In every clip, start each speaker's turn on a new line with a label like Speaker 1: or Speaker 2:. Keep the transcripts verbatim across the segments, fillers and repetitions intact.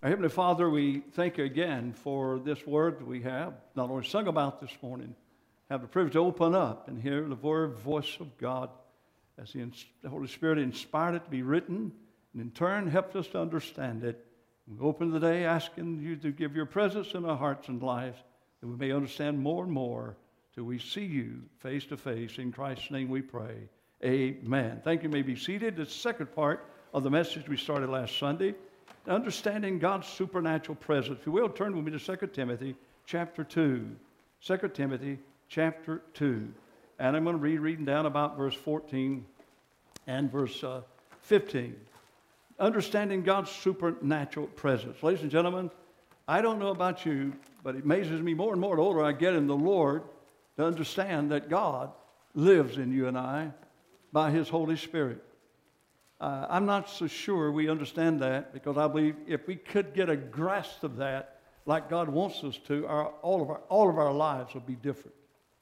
Speaker 1: Our Heavenly Father, we thank you again for this word that we have not only sung about this morning, have the privilege to open up and hear the word voice of God as the, the Holy Spirit inspired it to be written and in turn helped us to understand it. We open the day asking you to give your presence in our hearts and lives that we may understand more and more till we see you face to face. In Christ's name we pray. Amen. Thank you. You may be seated. The second part of the message we started last Sunday, understanding God's supernatural presence. If you will, turn with me to Second Timothy chapter two. Second Timothy chapter two. And I'm going to read reading down about verse fourteen and verse uh, fifteen. Understanding God's supernatural presence. Ladies and gentlemen, I don't know about you, but it amazes me more and more the older I get in the Lord to understand that God lives in you and I by His Holy Spirit. Uh, I'm not so sure we understand that, because I believe if we could get a grasp of that like God wants us to, our, all, of our, all of our lives would be different.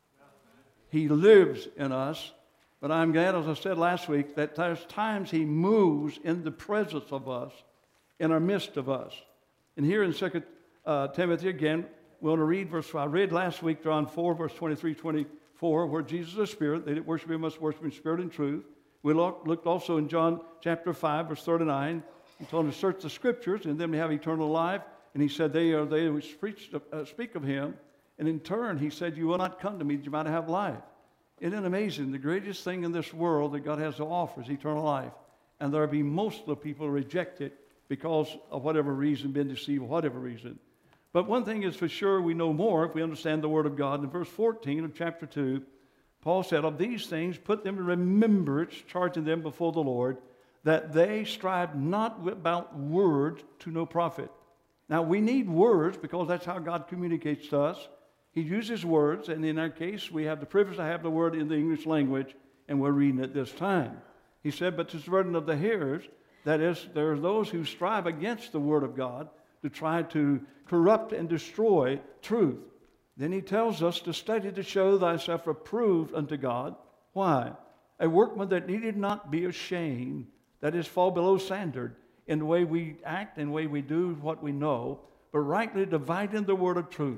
Speaker 1: He lives in us, but I'm glad, as I said last week, that there's times He moves in the presence of us, in our midst of us. And here in Second uh, Timothy again, we want to read verse, I read last week John four, verse twenty-three, twenty-four, where Jesus is a spirit. They that worship Him must worship in spirit and truth. We looked also in John chapter five, verse thirty-nine. He told them to search the Scriptures, and then they have eternal life. And He said, they are they which preach, uh, speak of Him. And in turn, He said, you will not come to me that you might have life. Isn't it amazing? The greatest thing in this world that God has to offer is eternal life. And there be most of the people who reject it because of whatever reason, been deceived, whatever reason. But one thing is for sure, we know more if we understand the Word of God. In verse fourteen of chapter two, Paul said, of these things put them in remembrance, charging them before the Lord, that they strive not about words to no profit. Now, we need words because that's how God communicates to us. He uses words, and in our case, we have the privilege to have the word in the English language, and we're reading it this time. He said, but to the burden of the hearers, that is, there are those who strive against the word of God to try to corrupt and destroy truth. Then he tells us to study to show thyself approved unto God. Why? A workman that needed not be ashamed, that is, fall below standard in the way we act and the way we do what we know, but rightly dividing the word of truth.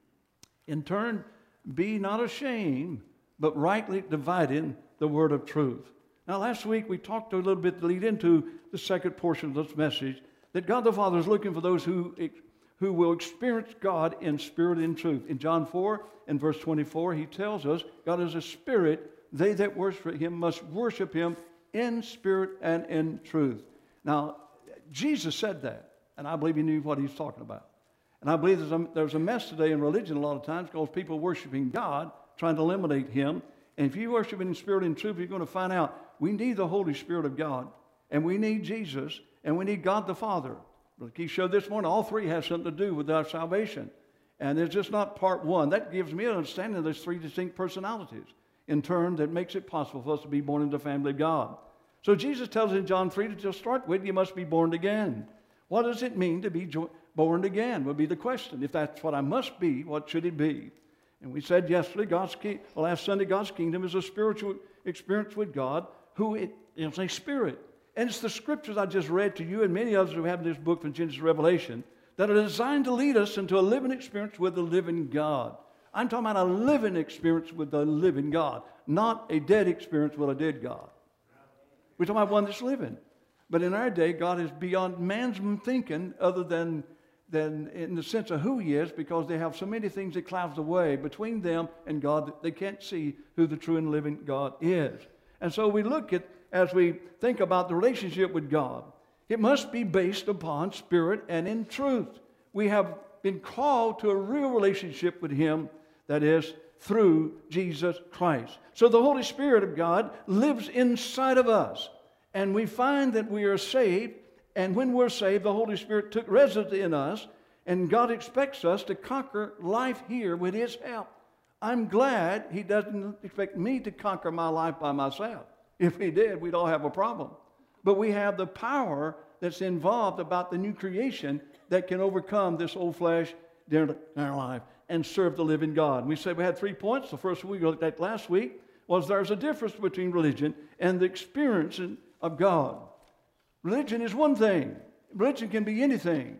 Speaker 1: In turn, be not ashamed, but rightly dividing the word of truth. Now, last week we talked a little bit to lead into the second portion of this message, that God the Father is looking for those who, who will experience God in spirit and truth. In John four and verse twenty-four, He tells us, God is a spirit. They that worship Him must worship Him in spirit and in truth. Now, Jesus said that, and I believe He knew what He's talking about. And I believe there's a, there's a mess today in religion a lot of times because people worshiping God, trying to eliminate Him. And if you worship in spirit and truth, you're going to find out we need the Holy Spirit of God, and we need Jesus, and we need God the Father. Like He showed this morning, all three have something to do with our salvation. And it's just not part one. That gives me an understanding of those three distinct personalities in turn that makes it possible for us to be born into the family of God. So Jesus tells us in John three to start with, you must be born again. What does it mean to be jo- born again would be the question. If that's what I must be, what should it be? And we said yesterday, God's ki- last Sunday, God's kingdom is a spiritual experience with God, who it is a spirit. And it's the scriptures I just read to you and many others who have in this book from Genesis to Revelation that are designed to lead us into a living experience with the living God. I'm talking about a living experience with the living God, not a dead experience with a dead God. We're talking about one that's living. But in our day, God is beyond man's thinking other than, than in the sense of who He is, because they have so many things that clouds the way between them and God that they can't see who the true and living God is. And so we look at, as we think about the relationship with God, it must be based upon spirit and in truth. We have been called to a real relationship with Him, that is, through Jesus Christ. So the Holy Spirit of God lives inside of us. And we find that we are saved, and when we're saved, the Holy Spirit took residence in us, and God expects us to conquer life here with His help. I'm glad He doesn't expect me to conquer my life by myself. If He did, we'd all have a problem. But we have the power that's involved about the new creation that can overcome this old flesh in our life and serve the living God. We said we had three points. The first one we looked at last week was there's a difference between religion and the experience of God. Religion is one thing. Religion can be anything.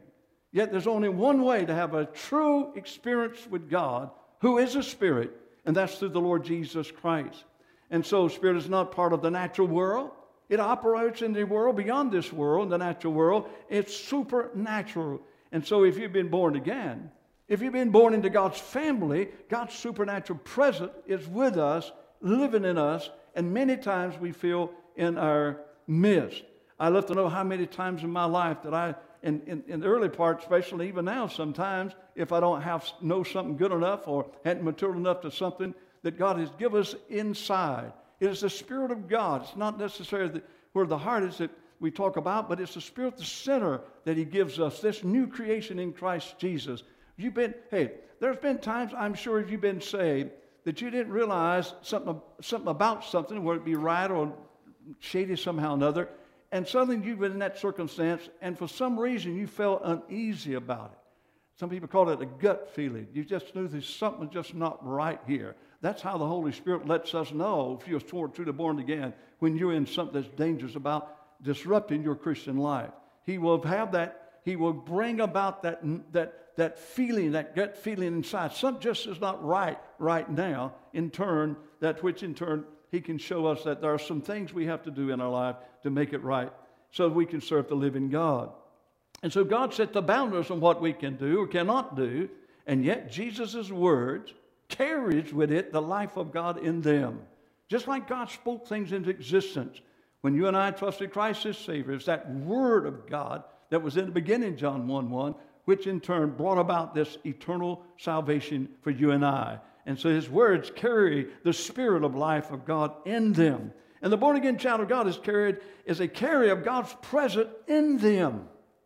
Speaker 1: Yet there's only one way to have a true experience with God, who is a spirit, and that's through the Lord Jesus Christ. And so spirit is not part of the natural world. It operates in the world beyond this world, the natural world. It's supernatural. And so if you've been born again, if you've been born into God's family, God's supernatural presence is with us, living in us, and many times we feel in our midst. I love to know how many times in my life that I, in, in, in the early part, especially even now sometimes, if I don't have know something good enough or hadn't matured enough to something that God has given us inside. It is the Spirit of God. It's not necessarily the, where the heart is that we talk about, but it's the Spirit, the center that He gives us, this new creation in Christ Jesus. You've been, hey, there's been times, I'm sure, if you've been saved, that you didn't realize something, something about something, whether it be right or shady somehow or another, and suddenly you've been in that circumstance, and for some reason you felt uneasy about it. Some people call it a gut feeling. You just knew there's something just not right here. That's how the Holy Spirit lets us know, if you're truly born again, when you're in something that's dangerous about disrupting your Christian life. He will have that, He will bring about that, that, that feeling, that gut feeling inside. Something just is not right right now. In turn, that which in turn, He can show us that there are some things we have to do in our life to make it right so that we can serve the living God. And so God set the boundaries on what we can do or cannot do, and yet Jesus' words carries with it the life of God in them. Just like God spoke things into existence. When you and I trusted Christ as Savior, it's that Word of God that was in the beginning, John one one, which in turn brought about this eternal salvation for you and I. And so His words carry the Spirit of life of God in them. And the born-again child of God is carried, is a carrier of God's presence in them.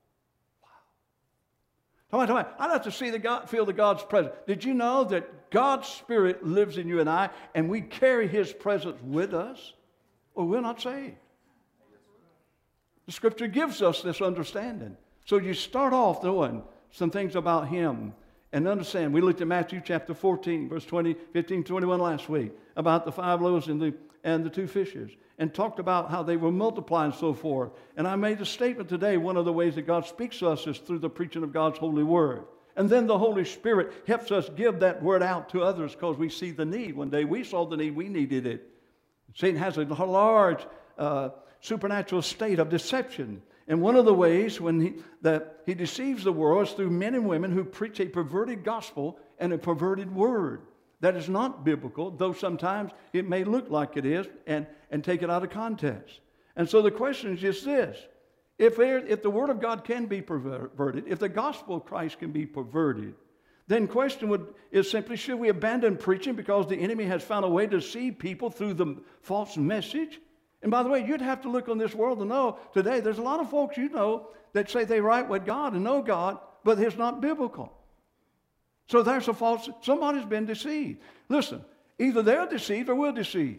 Speaker 1: Wow. Come on, come on. I'd like to see the God, feel the God's presence. Did you know that God's Spirit lives in you and I, and we carry His presence with us, or we're not saved? The Scripture gives us this understanding. So you start off knowing some things about Him and understand. We looked at Matthew chapter fourteen, verse twenty, fifteen, twenty-one last week about the five loaves and the, and the two fishes, and talked about how they were multiplied and so forth. And I made a statement today, one of the ways that God speaks to us is through the preaching of God's holy word. And then the Holy Spirit helps us give that word out to others because we see the need. One day we saw the need, we needed it. Satan has a large uh, supernatural state of deception. And one of the ways when he, that he deceives the world is through men and women who preach a perverted gospel and a perverted word. That is not biblical, though sometimes it may look like it is, and, and take it out of context. And so the question is just this. If, there, if the Word of God can be perverted, if the gospel of Christ can be perverted, then question would, is simply, should we abandon preaching because the enemy has found a way to deceive people through the false message? And by the way, you'd have to look on this world to know today there's a lot of folks you know that say they right with God and know God, but it's not biblical. So there's a false, somebody's been deceived. Listen, either they're deceived or we're deceived.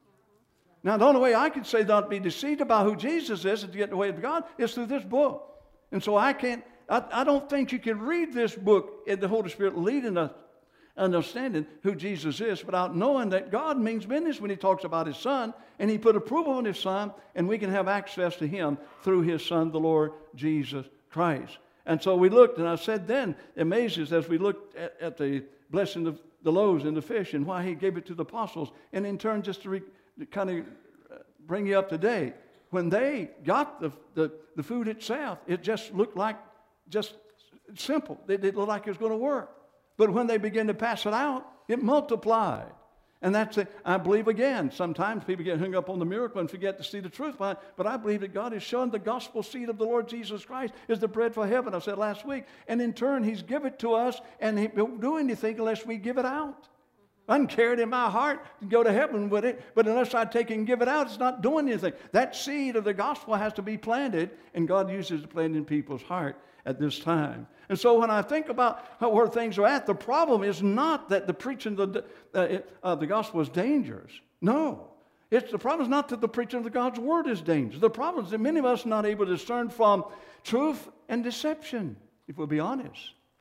Speaker 1: Now, the only way I can say not be deceived about who Jesus is and to get in the way of God is through this book. And so I can't, I, I don't think you can read this book and the Holy Spirit leading us, understanding who Jesus is without knowing that God means business when He talks about His Son, and He put approval on His Son, and we can have access to Him through His Son, the Lord Jesus Christ. And so we looked, and I said then, it amazes as we looked at, at the blessing of the loaves and the fish and why He gave it to the apostles, and in turn just to, re, to kind of bring you up to date, when they got the, the, the food itself, it just looked like just simple. It didn't look like it was going to work. But when they began to pass it out, it multiplied. And that's it. I believe, again, sometimes people get hung up on the miracle and forget to see the truth behind it. But I believe that God has shown the gospel seed of the Lord Jesus Christ is the bread for heaven, I said last week. And in turn, He's given it to us, and He won't do anything unless we give it out. I can carry it in my heart and go to heaven with it, but unless I take it and give it out, it's not doing anything. That seed of the gospel has to be planted, and God uses it to plant in people's heart at this time. And so when I think about how, where things are at, the problem is not that the preaching of the, uh, uh, the gospel is dangerous. No. It's, the problem is not that the preaching of the God's word is dangerous. The problem is that many of us are not able to discern from truth and deception, if we'll be honest.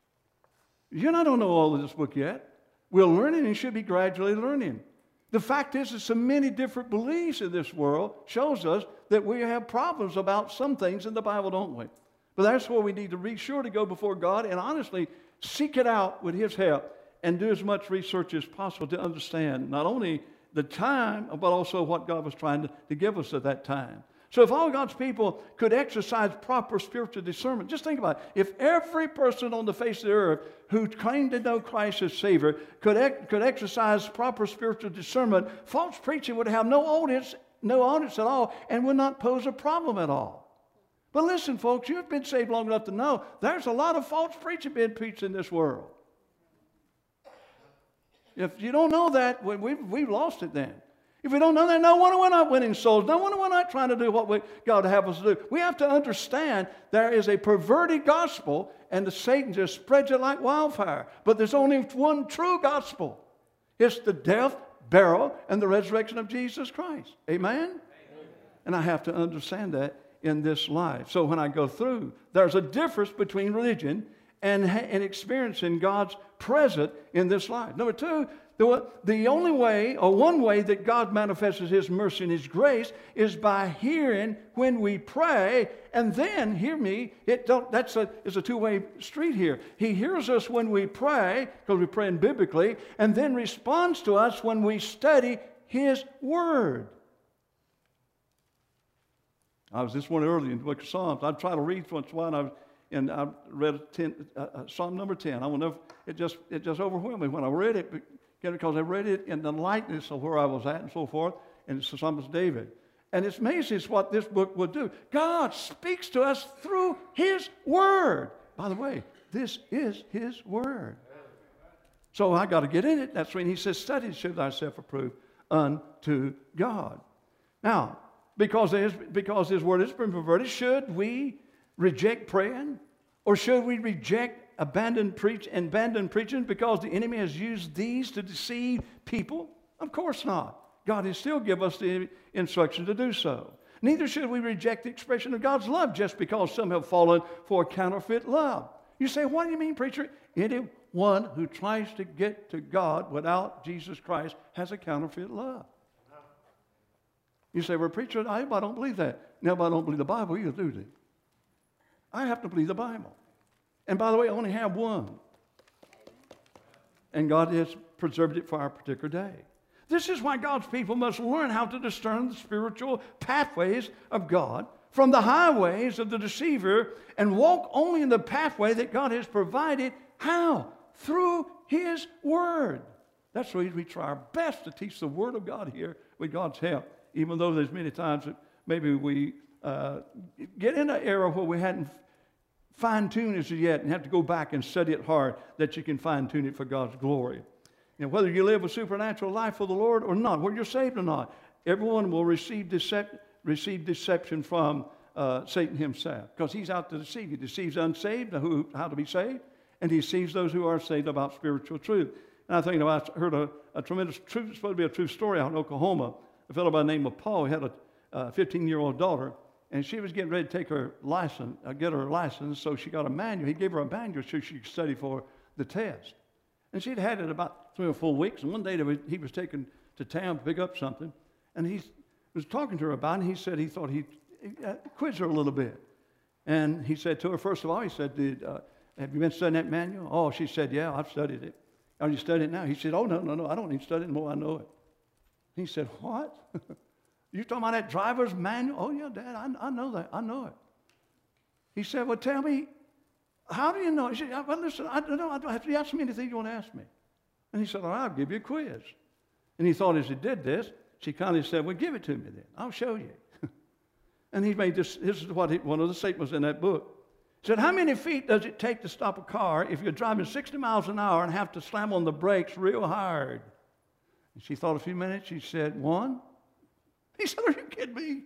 Speaker 1: You and I don't know all of this book yet. We're learning and should be gradually learning. The fact is that so many different beliefs in this world shows us that we have problems about some things in the Bible, don't we? But that's where we need to be sure to go before God and honestly seek it out with His help and do as much research as possible to understand not only the time, but also what God was trying to, to give us at that time. So if all God's people could exercise proper spiritual discernment, just think about it. If every person on the face of the earth who claimed to know Christ as Savior could, ex- could exercise proper spiritual discernment, false preaching would have no audience, no audience at all and would not pose a problem at all. But listen, folks, you've been saved long enough to know there's a lot of false preaching being preached in this world. If you don't know that, we've, we've lost it then. If we don't know that, no wonder we're not winning souls. No wonder we're not trying to do what we, God have us to do. We have to understand there is a perverted gospel, and the Satan just spreads it like wildfire. But there's only one true gospel. It's the death, burial, and the resurrection of Jesus Christ. Amen? Amen. And I have to understand that in this life. So when I go through, there's a difference between religion and, and experiencing God's presence in this life. Number two, the, the only way, or one way that God manifests His mercy and His grace is by hearing when we pray, and then, hear me, it don't, that's a, it's a two-way street here. He hears us when we pray, because we're praying biblically, and then responds to us when we study His Word. I was this one early in the book of Psalms. I'd try to read once in a while, and I, was, and I read ten, uh, Psalm number ten. I will never, it just it just overwhelmed me when I read it, because I read it in the likeness of where I was at and so forth, and it's the Psalm of David. And it's amazing what this book would do. God speaks to us through His Word. By the way, this is His Word. So I got to get in it. That's when He says, study, show thyself approved unto God. Now, Because his, because his word has been perverted, should we reject praying? Or should we reject abandoned preach and abandon preaching because the enemy has used these to deceive people? Of course not. God has still given us the instruction to do so. Neither should we reject the expression of God's love just because some have fallen for counterfeit love. You say, what do you mean, preacher? Anyone who tries to get to God without Jesus Christ has a counterfeit love. You say, well, preacher, I, I don't believe that. No, but I don't believe the Bible either, do they? I have to believe the Bible. And by the way, I only have one. And God has preserved it for our particular day. This is why God's people must learn how to discern the spiritual pathways of God from the highways of the deceiver and walk only in the pathway that God has provided. How? Through His Word. That's the reason we try our best to teach the Word of God here with God's help. Even though there's many times that maybe we uh, get in an era where we hadn't fine-tuned it yet and have to go back and study it hard, that you can fine-tune it for God's glory. You know, whether you live a supernatural life for the Lord or not, whether you're saved or not, everyone will receive, decep- receive deception from uh, Satan himself, because he's out to deceive. He deceives unsaved who, how to be saved, and he deceives those who are saved about spiritual truth. And I think I heard a, a tremendous truth, it's supposed to be a true story out in Oklahoma. A fellow by the name of Paul had a uh, fifteen-year-old daughter, and she was getting ready to take her license, uh, get her license, so she got a manual. He gave her a manual so she could study for the test. And she'd had it about three or four weeks, and one day was, he was taken to town to pick up something, and he was talking to her about it, and he said he thought he'd uh, quiz her a little bit. And he said to her, first of all, he said, Did, uh, have you been studying that manual? Oh, she said, yeah, I've studied it. Are you studying it now? He said, oh, no, no, no, I don't need to study it anymore, I know it. He said, what? You talking about that driver's manual? Oh, yeah, Dad, I, I know that. I know it. He said, well, tell me, how do you know? He said, well, listen, I don't know. I don't have to ask me anything you want to ask me. And he said, all right, I'll give you a quiz. And he thought as he did this, she kindly said, well, give it to me then. I'll show you. And he made this, this is what he, one of the statements in that book. He said, how many feet does it take to stop a car if you're driving sixty miles an hour and have to slam on the brakes real hard? And she thought a few minutes. She said, one. He said, are you kidding me?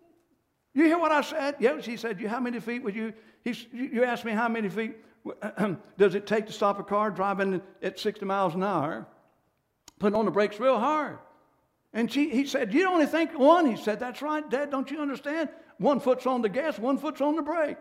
Speaker 1: You hear what I said? Yeah, she said, you, how many feet would you, he, you asked me how many feet does it take to stop a car driving at sixty miles an hour, putting on the brakes real hard? And she, he said, you only think one? He said, that's right, Dad, don't you understand? One foot's on the gas, one foot's on the brake.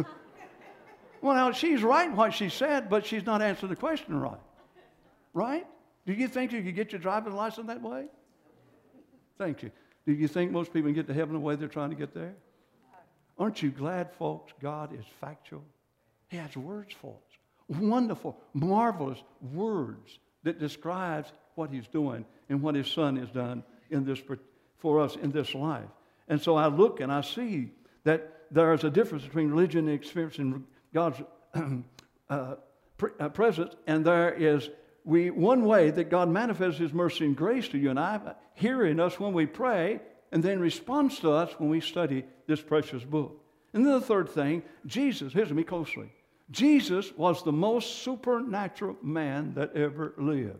Speaker 1: Well, now, she's right in what she said, but she's not answering the question right. Right? Do you think you could get your driver's license that way? Thank you. Do you think most people can get to heaven the way they're trying to get there? Aren't you glad, folks, God is factual? He has words for us. Wonderful, marvelous words that describes what He's doing and what His Son has done in this, for us in this life. And so I look and I see that there is a difference between religion and experiencing God's uh, pre- uh, presence, and there is we one way that God manifests His mercy and grace to you and I, hearing us when we pray, and then responds to us when we study this precious book. And then the third thing, Jesus, listen to me closely, Jesus was the most supernatural man that ever lived.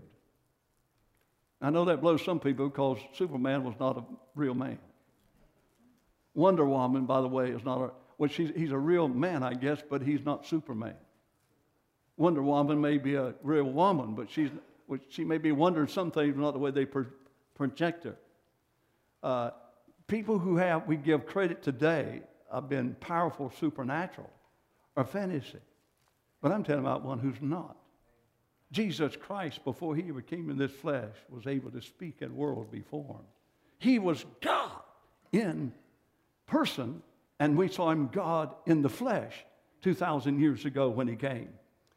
Speaker 1: I know that blows some people because Superman was not a real man. Wonder Woman, by the way, is not a, well, she's, he's a real man, I guess, but he's not Superman. Wonder Woman may be a real woman, but she's, she may be wondering some things, not the way they pro, project her. Uh, people who have, we give credit today, have been powerful, supernatural, or fantasy. But I'm telling about one who's not. Jesus Christ, before He ever came in this flesh, was able to speak and world be formed. He was God in person, and we saw Him God in the flesh two thousand years ago when He came.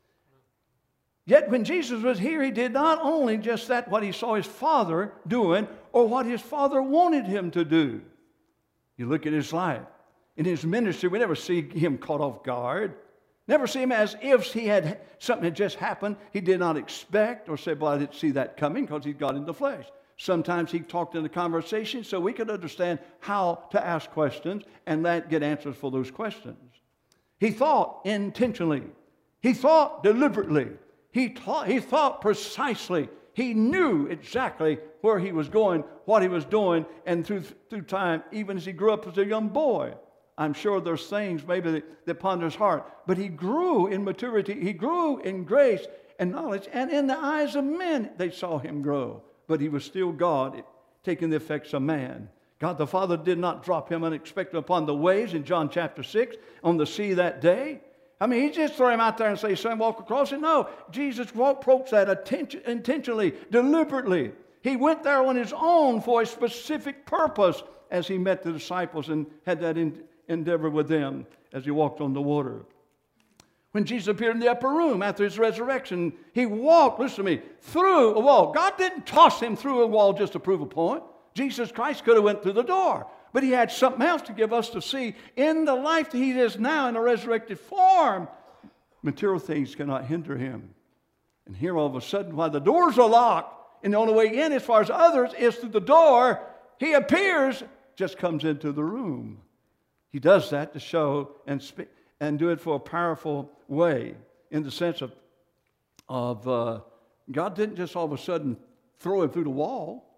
Speaker 1: Yet when Jesus was here, He did not only just that what He saw His Father doing or what His Father wanted Him to do. You look at His life. In His ministry, we never see Him caught off guard. Never see Him as if he had something had just happened He did not expect, or say, well, I didn't see that coming, because He's God in the flesh. Sometimes He talked in a conversation so we could understand how to ask questions and let, get answers for those questions. He thought intentionally. He thought deliberately. He, taught, he thought precisely. He knew exactly where He was going, what He was doing, and through, through time, even as He grew up as a young boy. I'm sure there's things maybe that, that ponder His heart. But He grew in maturity. He grew in grace and knowledge. And in the eyes of men, they saw Him grow. But He was still God, taking the effects of man. God the Father did not drop Him unexpectedly upon the waves in John chapter six on the sea that day. I mean, He just threw Him out there and say, son, walk across it. No, Jesus approached that attention, intentionally, deliberately. He went there on His own for a specific purpose as He met the disciples and had that in, endeavor with them as He walked on the water. When Jesus appeared in the upper room after His resurrection, He walked, listen to me, through a wall. God didn't toss Him through a wall just to prove a point. Jesus Christ could have went through the door. But He had something else to give us to see. In the life that He is now in a resurrected form, material things cannot hinder Him. And here all of a sudden, while the doors are locked, and the only way in as far as others is through the door, He appears, just comes into the room. He does that to show and speak and do it for a powerful way, in the sense of, of uh, God didn't just all of a sudden throw Him through the wall.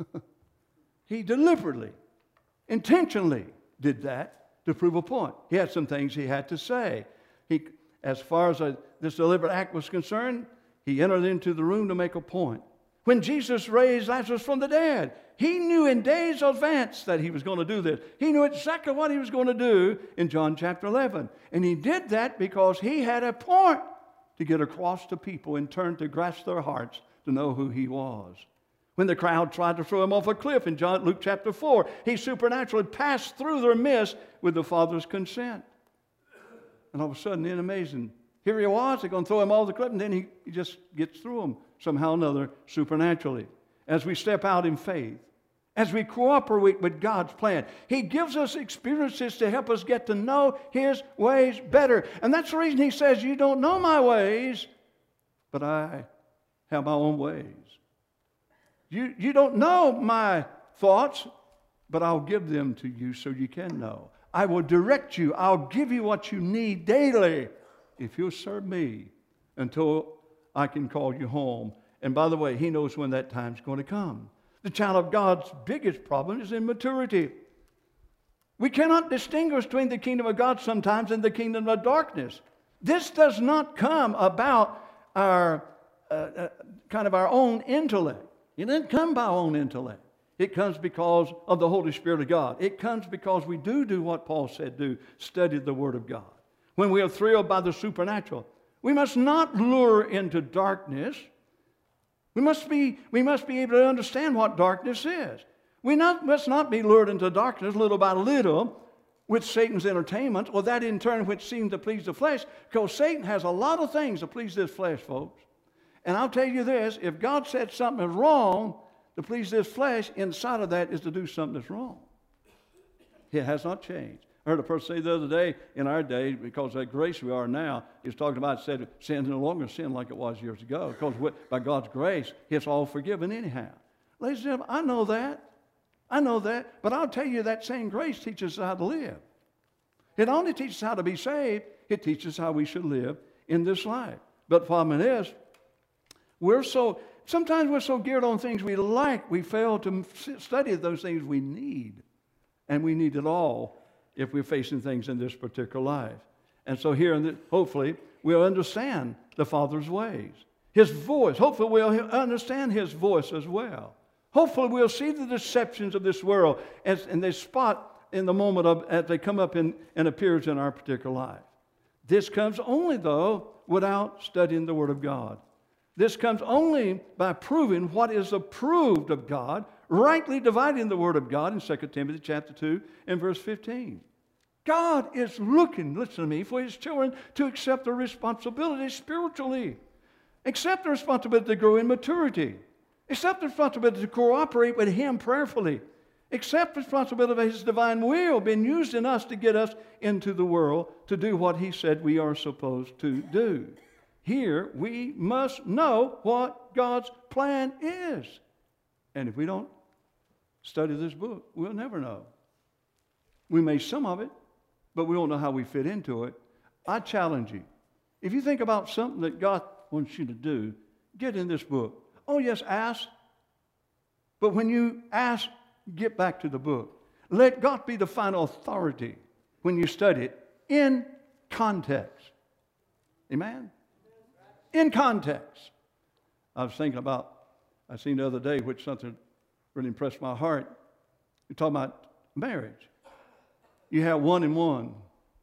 Speaker 1: He deliberately, intentionally did that to prove a point. He had some things He had to say. He, as far as a, this deliberate act was concerned, He entered into the room to make a point. When Jesus raised Lazarus from the dead, He knew in days advance that He was going to do this. He knew exactly what He was going to do in John chapter eleven. And He did that because He had a point to get across to people in turn to grasp their hearts to know who He was. When the crowd tried to throw Him off a cliff in John, Luke chapter four, He supernaturally passed through their midst with the Father's consent. And all of a sudden, in amazing, here He was, they're going to throw Him off the cliff, and then He, he just gets through them somehow or another supernaturally. As we step out in faith, as we cooperate with God's plan, He gives us experiences to help us get to know His ways better. And that's the reason He says, you don't know my ways, but I have my own ways. You, you don't know my thoughts, but I'll give them to you so you can know. I will direct you. I'll give you what you need daily if you'll serve me until I can call you home. And by the way, He knows when that time's going to come. The child of God's biggest problem is immaturity. We cannot distinguish between the kingdom of God sometimes and the kingdom of darkness. This does not come about our uh, uh, kind of our own intellect. It doesn't come by our own intellect. It comes because of the Holy Spirit of God. It comes because we do do what Paul said do, study the Word of God. When we are thrilled by the supernatural, we must not lure into darkness. We must be, we must be able to understand what darkness is. We not, must not be lured into darkness little by little. with Satan's entertainment, or that in turn which seems to please the flesh, because Satan has a lot of things to please this flesh, folks. And I'll tell you this, if God said something is wrong to please this flesh, inside of that is to do something that's wrong. It has not changed. I heard a person say the other day, in our day, because of that grace we are now, he was talking about, said, sin is no longer sin like it was years ago, because by God's grace, it's all forgiven anyhow. Ladies and gentlemen, I know that. I know that. But I'll tell you, that same grace teaches us how to live. It only teaches how to be saved. It teaches how we should live in this life. But the problem is, we're so, sometimes we're so geared on things we like, we fail to study those things we need. And we need it all if we're facing things in this particular life. And so here, in the, hopefully, we'll understand the Father's ways. His voice. Hopefully, we'll understand His voice as well. Hopefully, we'll see the deceptions of this world as, and they spot in the moment of, as they come up in, and appears in our particular life. This comes only, though, without studying the Word of God. This comes only by proving what is approved of God, rightly dividing the Word of God in Second Timothy chapter two and verse fifteen. God is looking, listen to me, for His children to accept their responsibility spiritually. Accept the responsibility to grow in maturity. Accept the responsibility to cooperate with Him prayerfully. Accept the responsibility of His divine will being used in us to get us into the world to do what He said we are supposed to do. Here, we must know what God's plan is. And if we don't study this book, we'll never know. We may some of it, but we won't know how we fit into it. I challenge you. If you think about something that God wants you to do, get in this book. Oh, yes, ask. But when you ask, get back to the book. Let God be the final authority when you study it in context. Amen? In context. I was thinking about, I seen the other day, which something really impressed my heart. You're talking about marriage. You have one and one.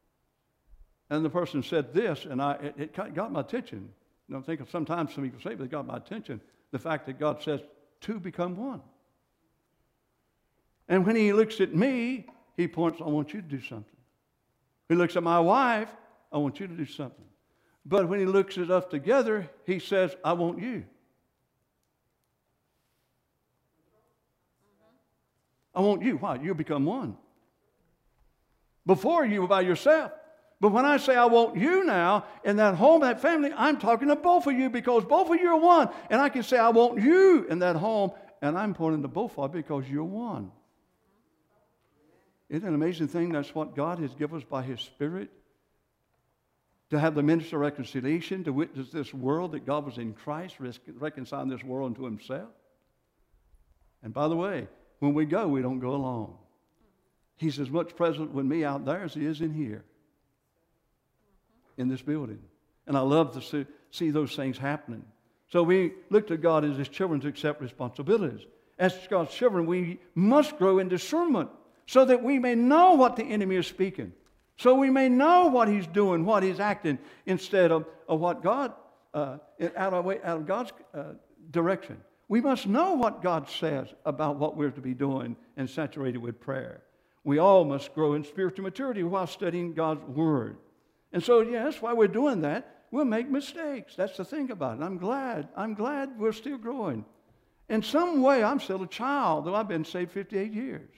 Speaker 1: And the person said this, and I, it, it got my attention. You know, I think sometimes some people say, but it got my attention. The fact that God says, two become one. And when He looks at me, He points, I want you to do something. He looks at my wife, I want you to do something. But when He looks at us together, He says, I want you. I want you. Why? You become one. Before you were by yourself. But when I say I want you now, in that home, that family, I'm talking to both of you because both of you are one. And I can say I want you in that home, and I'm pointing to both of you because you're one. Isn't it an amazing thing? That's what God has given us by His Spirit. To have the ministry of reconciliation, to witness this world that God was in Christ, reconciling this world unto Himself. And by the way, when we go, we don't go alone. He's as much present with me out there as He is in here, in this building. And I love to see, see those things happening. So we look to God as His children to accept responsibilities. As God's children, we must grow in discernment so that we may know what the enemy is speaking. So we may know what he's doing, what he's acting, instead of, of what God, uh, out, of, out of God's uh, direction. We must know what God says about what we're to be doing and saturated with prayer. We all must grow in spiritual maturity while studying God's Word. And so, yes, while we're doing that, we'll make mistakes. That's the thing about it. I'm glad. I'm glad we're still growing. In some way, I'm still a child, though I've been saved fifty-eight years.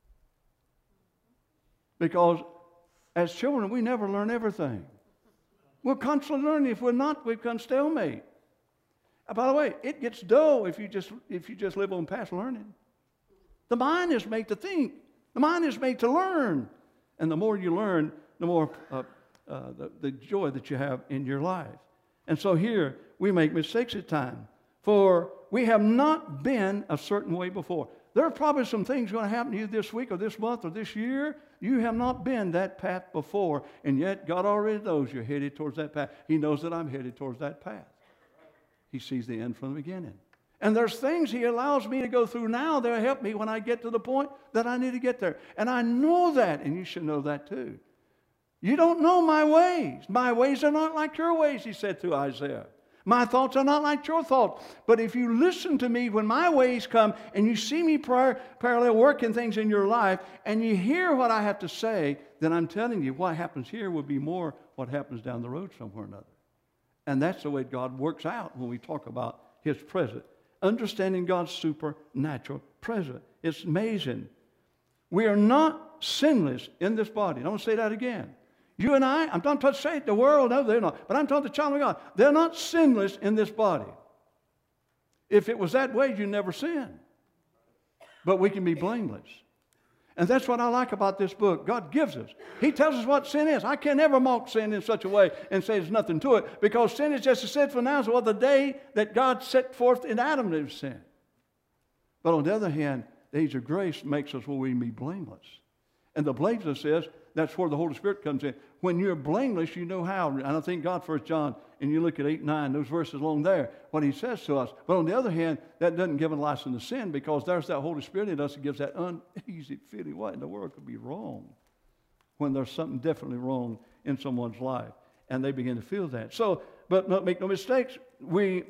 Speaker 1: Because as children, we never learn everything. We're constantly learning. If we're not, we become stalemate. And by the way, it gets dull if you just if you just live on past learning. The mind is made to think. The mind is made to learn. And the more you learn, the more uh, uh, the, the joy that you have in your life. And so here, we make mistakes at times. For we have not been a certain way before. There are probably some things going to happen to you this week or this month or this year. You have not been that path before, and yet God already knows you're headed towards that path. He knows that I'm headed towards that path. He sees the end from the beginning. And there's things He allows me to go through now that will help me when I get to the point that I need to get there. And I know that, and you should know that too. You don't know my ways. My ways are not like your ways, He said to Isaiah. My thoughts are not like your thoughts. But if you listen to me when my ways come and you see me par- parallel working things in your life and you hear what I have to say, then I'm telling you what happens here will be more what happens down the road somewhere or another. And that's the way God works out when we talk about His presence. Understanding God's supernatural presence. It's amazing. We are not sinless in this body. And I want to say that again. You and I, I'm not talking to say the world, no, they're not. But I'm talking to the child of God. They're not sinless in this body. If it was that way, you'd never sin. But we can be blameless. And that's what I like about this book. God gives us. He tells us what sin is. I can never mock sin in such a way and say there's nothing to it, because sin is just as sinful now as well the day that God set forth in Adam to sin. But on the other hand, the age of grace makes us where we can be blameless. And the blameless is, that's where the Holy Spirit comes in. When you're blameless, you know how. And I thank God, First John, and you look at eight, nine, those verses along there, what he says to us. But on the other hand, that doesn't give a license to sin, because there's that Holy Spirit in us that gives that uneasy feeling. What in the world could be wrong? When there's something definitely wrong in someone's life. And they begin to feel that. So, but not make no mistakes. We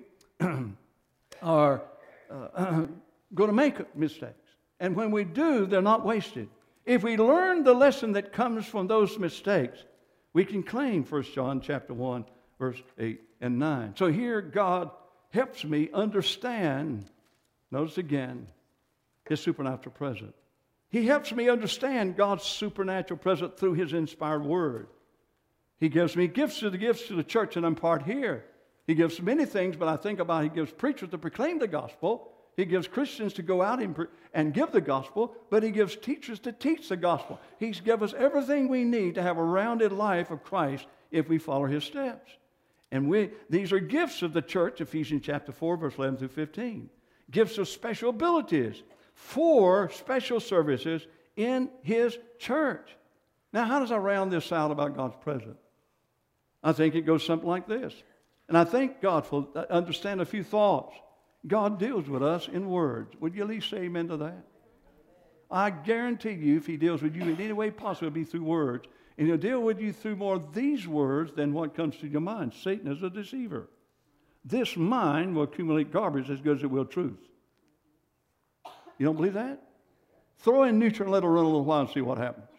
Speaker 1: are uh, going to make mistakes. And when we do, they're not wasted. If we learn the lesson that comes from those mistakes, we can claim First John chapter one, verse eight and nine. So here God helps me understand, notice again, His supernatural presence. He helps me understand God's supernatural presence through His inspired word. He gives me gifts to the gifts to the church, and I'm part here. He gives many things, but I think about He gives preachers to proclaim the gospel. He gives Christians to go out and, and give the gospel, but He gives teachers to teach the gospel. He's given us everything we need to have a rounded life of Christ if we follow His steps. And we, these are gifts of the church, Ephesians chapter four, verse eleven through fifteen. Gifts of special abilities for special services in His church. Now, how does I round this out about God's presence? I think it goes something like this. And I thank God for understand a few thoughts. God deals with us in words. Would you at least say amen to that? I guarantee you, if He deals with you in any way possible, it'll be through words. And He'll deal with you through more of these words than what comes to your mind. Satan is a deceiver. This mind will accumulate garbage as good as it will truth. You don't believe that? Throw in neutral and let it run a little while and see what happens.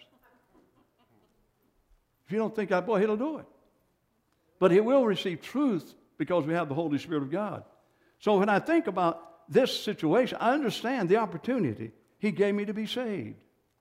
Speaker 1: If you don't think that, boy, it'll do it. But it will receive truth because we have the Holy Spirit of God. So when I think about this situation, I understand the opportunity He gave me to be saved.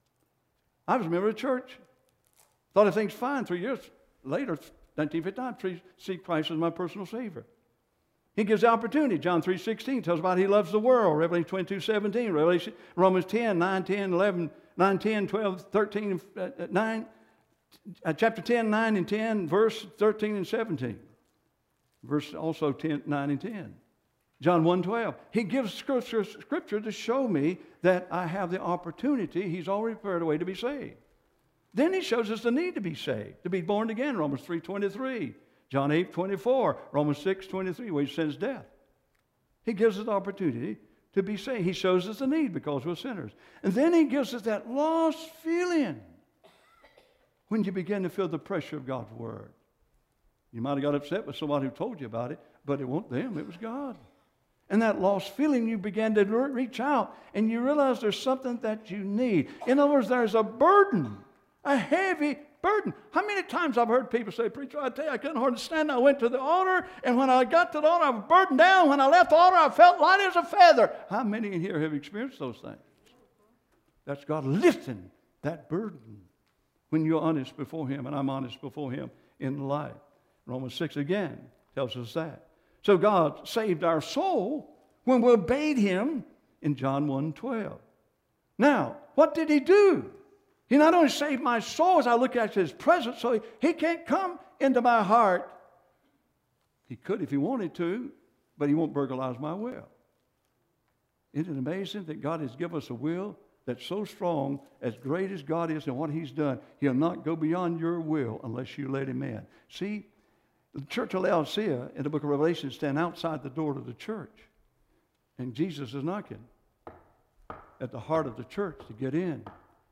Speaker 1: I was a member of the church. Thought everything's fine. Three years later, nineteen fifty-nine, see Christ as my personal Savior. He gives the opportunity. John three sixteen tells about He loves the world. Revelation twenty-two seventeen. Revelation, Romans ten, nine, ten, eleven, nine, ten, twelve, thirteen, nine. Uh, chapter ten, nine and ten, verse thirteen and seventeen. Verse also ten, nine and ten. John one twelve. He gives scripture, scripture to show me that I have the opportunity. He's already prepared a way to be saved. Then He shows us the need to be saved, to be born again. Romans three twenty-three. John eight twenty-four. Romans six twenty-three, where He sends death. He gives us the opportunity to be saved. He shows us the need because we're sinners. And then He gives us that lost feeling when you begin to feel the pressure of God's Word. You might have got upset with somebody who told you about it, but it wasn't them, it was God. And that lost feeling, you began to reach out and you realize there's something that you need. In other words, there's a burden, a heavy burden. How many times I've heard people say, preacher, I tell you, I couldn't hardly stand. I went to the altar, and when I got to the altar, I was burdened down. When I left the altar, I felt light as a feather. How many in here have experienced those things? That's God lifting that burden when you're honest before Him, and I'm honest before Him in life. Romans six again tells us that. So God saved our soul when we obeyed Him in John one twelve. Now, what did He do? He not only saved my soul as I look at His presence, so he, he can't come into my heart. He could if He wanted to, but He won't burglarize my will. Isn't it amazing that God has given us a will that's so strong, as great as God is and what He's done, He'll not go beyond your will unless you let Him in. See, the church of Laodicea in the book of Revelation stand outside the door of the church. And Jesus is knocking at the heart of the church to get in.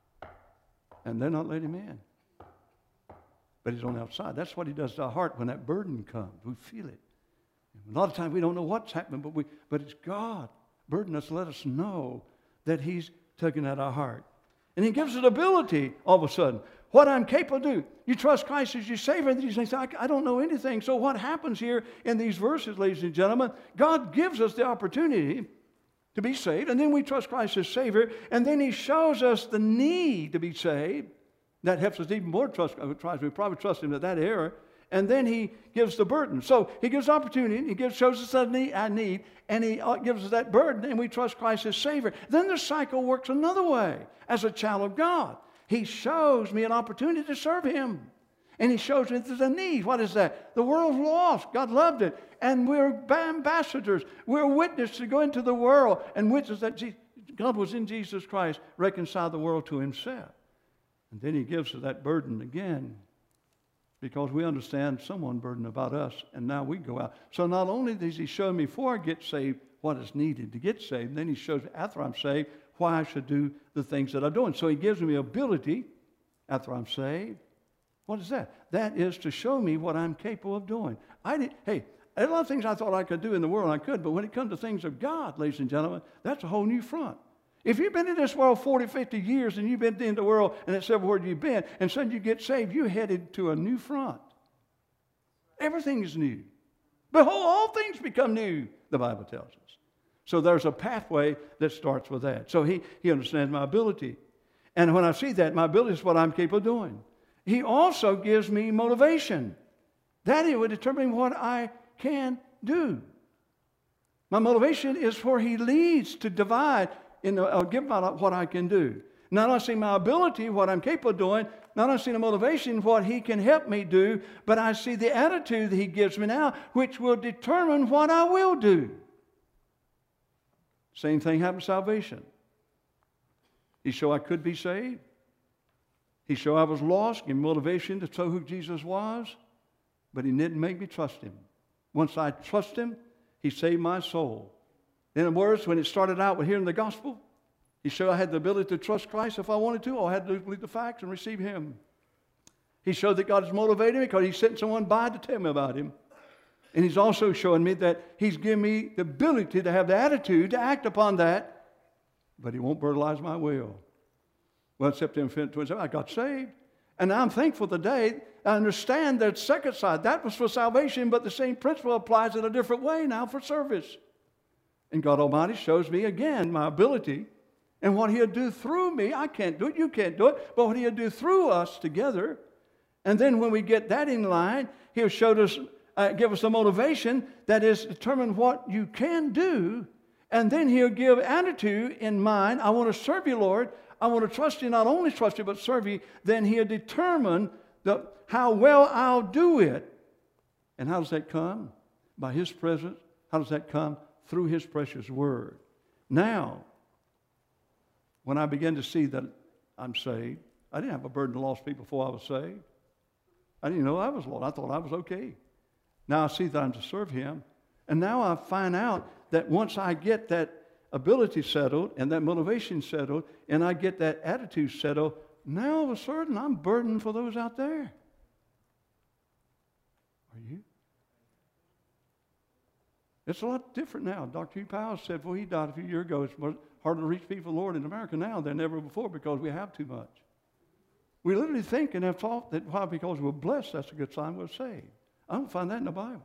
Speaker 1: And they're not letting Him in. But He's on the outside. That's what He does to our heart when that burden comes. We feel it. A lot of times we don't know what's happening, but, we, but it's God burdening us to let us know that He's tugging at our heart. And He gives us ability all of a sudden. What I'm capable of doing. You trust Christ as your Savior, and you say, I, I don't know anything. So what happens here in these verses, ladies and gentlemen, God gives us the opportunity to be saved, and then we trust Christ as Savior, and then He shows us the need to be saved. That helps us even more trust. We probably trust Him at that era. And then He gives the burden. So He gives opportunity. He gives, shows us that need, I need, and He gives us that burden, and we trust Christ as Savior. Then the cycle works another way. As a child of God, He shows me an opportunity to serve Him. And He shows me there's a need. What is that? The world's lost. God loved it. And we're ambassadors. We're witnesses to go into the world and witness that God was in Jesus Christ, reconcile the world to Himself. And then He gives us that burden again, because we understand someone burdened about us, and now we go out. So not only does He show me before I get saved what is needed to get saved, then He shows me after I'm saved why I should do the things that I'm doing. So He gives me ability after I'm saved. What is that? That is to show me what I'm capable of doing. I did, hey, there's a lot of things I thought I could do in the world, I could, but when it comes to things of God, ladies and gentlemen, that's a whole new front. If you've been in this world forty, fifty years, and you've been in the world, and it's everywhere you've been, and suddenly you get saved, you're headed to a new front. Everything is new. Behold, all things become new, the Bible tells us. So there's a pathway that starts with that. So he, he understands my ability. And when I see that, my ability is what I'm capable of doing. He also gives me motivation. That it would determine what I can do. My motivation is where He leads to divide in the, I'll give about what I can do. Not only see my ability, what I'm capable of doing, not only see the motivation, what He can help me do, but I see the attitude that He gives me now, which will determine what I will do. Same thing happened to salvation. He showed I could be saved. He showed I was lost, gave me motivation to show who Jesus was, but He didn't make me trust Him. Once I trust Him, He saved my soul. In other words, when it started out with hearing the gospel, He showed I had the ability to trust Christ if I wanted to. All I had to do was believe the facts and receive Him. He showed that God is motivating me because He sent someone by to tell me about Him. And He's also showing me that He's given me the ability to have the attitude to act upon that, but He won't brutalize my will. Well, September twenty-seventh, I got saved. And I'm thankful today. I understand that second side. That was for salvation, but the same principle applies in a different way now for service. And God Almighty shows me again my ability and what He'll do through me. I can't do it, you can't do it, but what He'll do through us together. And then when we get that in line, He'll show us, uh, give us a motivation that is determine what you can do. And then He'll give attitude in mind. I want to serve You, Lord. I want to trust You, not only trust You, but serve You. Then He'll determine the, how well I'll do it. And how does that come? By His presence. How does that come? Through His precious Word. Now, when I began to see that I'm saved, I didn't have a burden to lost people before I was saved. I didn't know I was lost. I thought I was okay. Now I see that I'm to serve Him. And now I find out that once I get that ability settled and that motivation settled and I get that attitude settled, now all of a sudden I'm burdened for those out there. Are you? It's a lot different now. Doctor Hugh Powell said, well, he died a few years ago. It's harder to reach people, Lord, in America now than ever before because we have too much. We literally think and have thought that why, because we're blessed, that's a good sign we're saved. I don't find that in the Bible.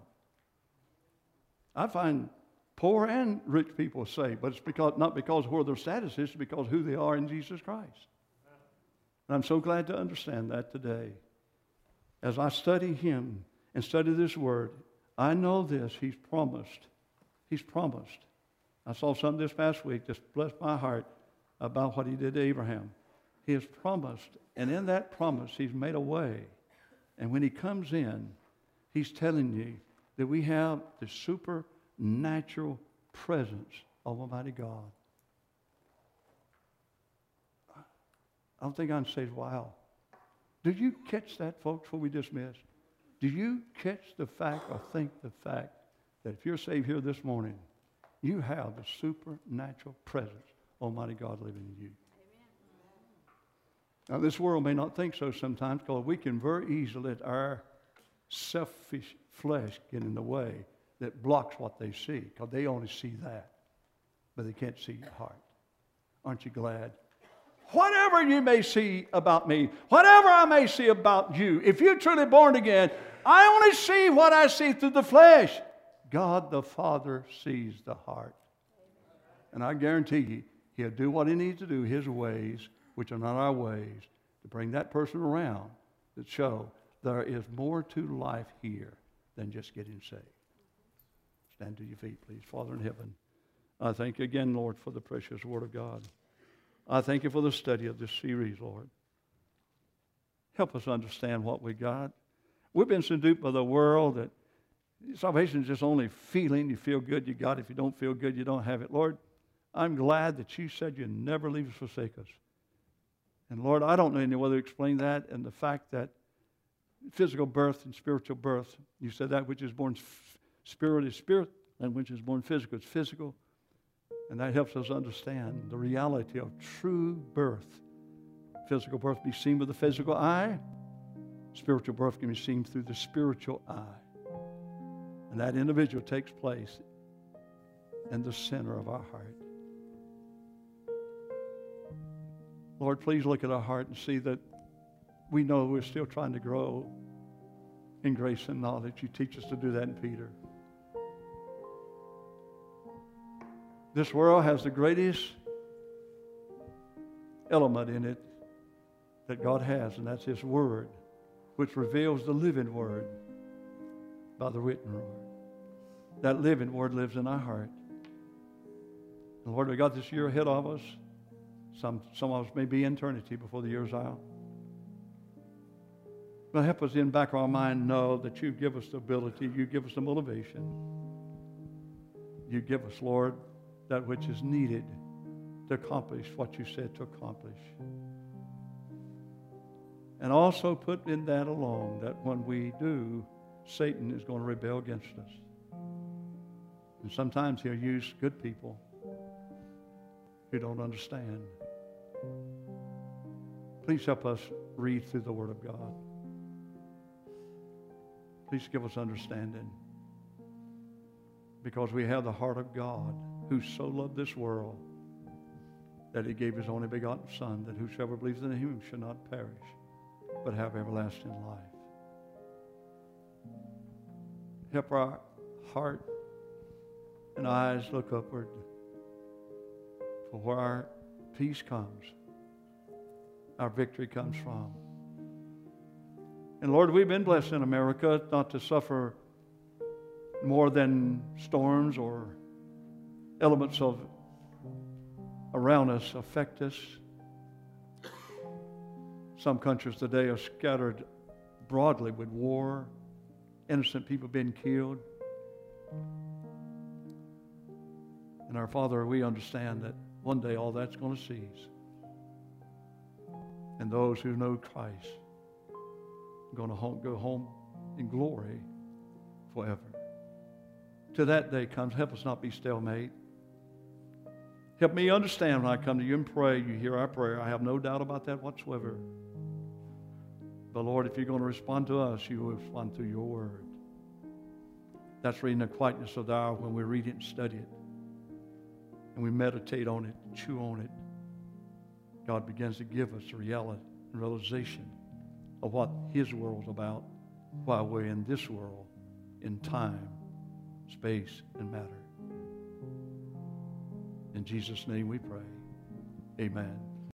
Speaker 1: I find poor and rich people saved, but it's because not because of where their status is, it's because of who they are in Jesus Christ. And I'm so glad to understand that today. As I study Him and study this Word, I know this, He's promised. He's promised. I saw something this past week just blessed my heart about what He did to Abraham. He has promised, and in that promise, He's made a way. And when He comes in, He's telling you that we have the supernatural presence of Almighty God. I don't think I can say, wow. Did you catch that, folks, before we dismiss? Do you catch the fact or think the fact that if you're saved here this morning, you have the supernatural presence of Almighty God living in you? Amen. Now, this world may not think so sometimes because we can very easily let our selfish flesh get in the way that blocks what they see, because they only see that, but they can't see your heart. Aren't you glad? Whatever you may see about me, whatever I may see about you, if you're truly born again, I only see what I see through the flesh. God the Father sees the heart. And I guarantee you, He'll do what He needs to do, His ways, which are not our ways, to bring that person around that show there is more to life here than just getting saved. Stand to your feet, please. Father in heaven, I thank you again, Lord, for the precious Word of God. I thank you for the study of this series, Lord. Help us understand what we got. We've been so duped by the world that salvation is just only feeling. You feel good, you got it. If you don't feel good, you don't have it. Lord, I'm glad that you said you'd never leave us, forsake us. And Lord, I don't know any way to explain that, and the fact that physical birth and spiritual birth, you said that which is born spirit is spirit, and which is born physical is physical. And that helps us understand the reality of true birth. Physical birth can be seen with the physical eye. Spiritual birth can be seen through the spiritual eye. And that individual takes place in the center of our heart. Lord, please look at our heart and see that we know we're still trying to grow in grace and knowledge. You teach us to do that in Peter. This world has the greatest element in it that God has, and that's His Word, which reveals the living Word by the written Word. That living Word lives in our heart. And Lord, we got this year ahead of us. Some, some of us may be eternity before the year's out. But help us in the back of our mind know that you give us the ability, you give us the motivation. You give us, Lord, that which is needed to accomplish what you said to accomplish. And also put in that alone that when we do, Satan is going to rebel against us. And sometimes he'll use good people who don't understand. Please help us read through the Word of God. Please give us understanding. Because we have the heart of God, who so loved this world that He gave His only begotten Son, that whosoever believes in Him shall not perish, but have everlasting life. Help our heart and eyes look upward for where our peace comes, our victory comes from. And Lord, we've been blessed in America not to suffer more than storms or elements of around us affect us. Some countries today are scattered broadly with war, innocent people being killed. And our Father, we understand that one day all that's going to cease. And those who know Christ are going to home, go home in glory forever. Till that day comes, help us not be stalemate. Help me understand when I come to you and pray, you hear our prayer. I have no doubt about that whatsoever. But Lord, if you're going to respond to us, you will respond through your word. That's reading the quietness of the hour when we read it and study it. And we meditate on it, chew on it. God begins to give us a reality and realization of what His world's about while we're in this world, in time, space, and matter. In Jesus' name we pray. Amen.